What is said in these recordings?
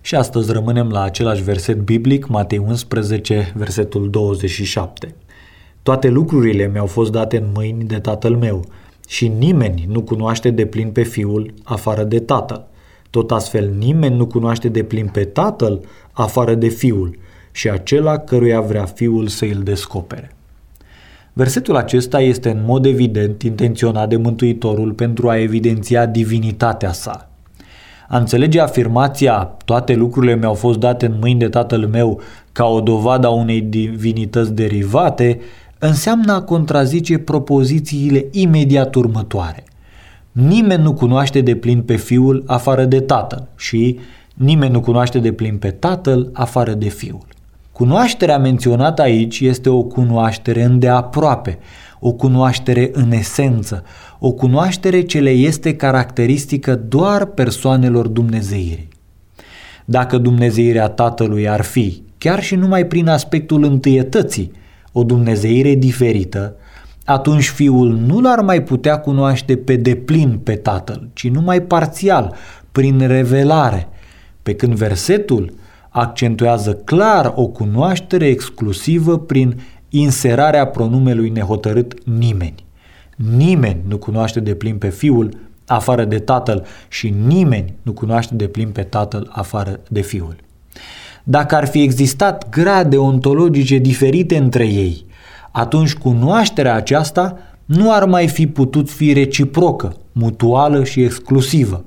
Și astăzi rămânem la același verset biblic, Matei 11, versetul 27. Toate lucrurile mi-au fost date în mâini de Tatăl meu și nimeni nu cunoaște deplin pe Fiul afară de Tatăl. Tot astfel nimeni nu cunoaște deplin pe Tatăl afară de Fiul și acela căruia vrea Fiul să îl descopere. Versetul acesta este în mod evident intenționat de Mântuitorul pentru a evidenția divinitatea sa. A înțelege afirmația toate lucrurile mi-au fost date în mâini de Tatăl meu ca o dovadă a unei divinități derivate înseamnă a contrazice propozițiile imediat următoare. Nimeni nu cunoaște deplin pe Fiul afară de Tatăl și nimeni nu cunoaște deplin pe Tatăl afară de Fiul. Cunoașterea menționată aici este o cunoaștere îndeaproape, o cunoaștere în esență, o cunoaștere ce le este caracteristică doar persoanelor dumnezeirii. Dacă dumnezeirea Tatălui ar fi, chiar și numai prin aspectul întâietății, o dumnezeire diferită, atunci Fiul nu l-ar mai putea cunoaște pe deplin pe Tatăl, ci numai parțial, prin revelare, pe când versetul accentuează clar o cunoaștere exclusivă prin inserarea pronumelui nehotărât nimeni. Nimeni nu cunoaște deplin pe Fiul afară de Tatăl și nimeni nu cunoaște deplin pe Tatăl afară de Fiul. Dacă ar fi existat grade ontologice diferite între ei, atunci cunoașterea aceasta nu ar mai fi putut fi reciprocă, mutuală și exclusivă.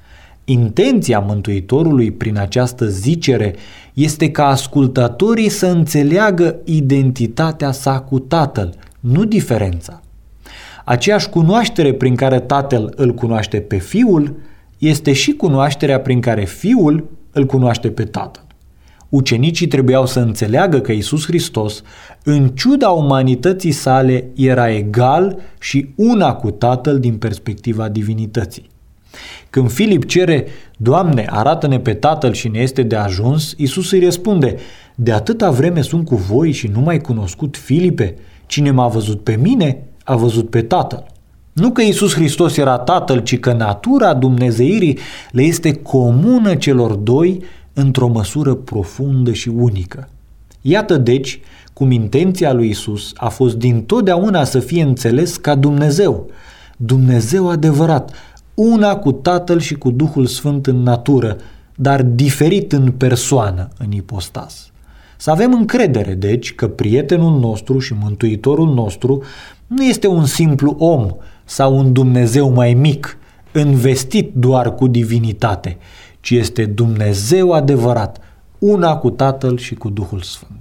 Intenția Mântuitorului prin această zicere este ca ascultătorii să înțeleagă identitatea sa cu Tatăl, nu diferența. Aceeași cunoaștere prin care Tatăl îl cunoaște pe Fiul este și cunoașterea prin care Fiul îl cunoaște pe Tatăl. Ucenicii trebuiau să înțeleagă că Iisus Hristos, în ciuda umanității sale, era egal și una cu Tatăl din perspectiva divinității. Când Filip cere, Doamne, arată-ne pe Tatăl și ne este de ajuns, Iisus îi răspunde, de atâta vreme sunt cu voi și nu m-ai cunoscut, Filipe? Cine m-a văzut pe mine, a văzut pe Tatăl. Nu că Iisus Hristos era Tatăl, ci că natura dumnezeirii le este comună celor doi într-o măsură profundă și unică. Iată deci cum intenția lui Iisus a fost dintotdeauna să fie înțeles ca Dumnezeu, Dumnezeu adevărat, una cu Tatăl și cu Duhul Sfânt în natură, dar diferit în persoană, în ipostas. Să avem încredere, deci, că prietenul nostru și Mântuitorul nostru nu este un simplu om sau un Dumnezeu mai mic, învestit doar cu divinitate, ci este Dumnezeu adevărat, una cu Tatăl și cu Duhul Sfânt.